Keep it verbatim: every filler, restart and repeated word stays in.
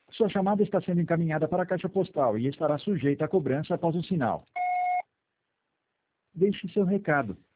Sua chamada está sendo encaminhada para a caixa postal e estará sujeita a cobrança após o sinal. Deixe seu recado.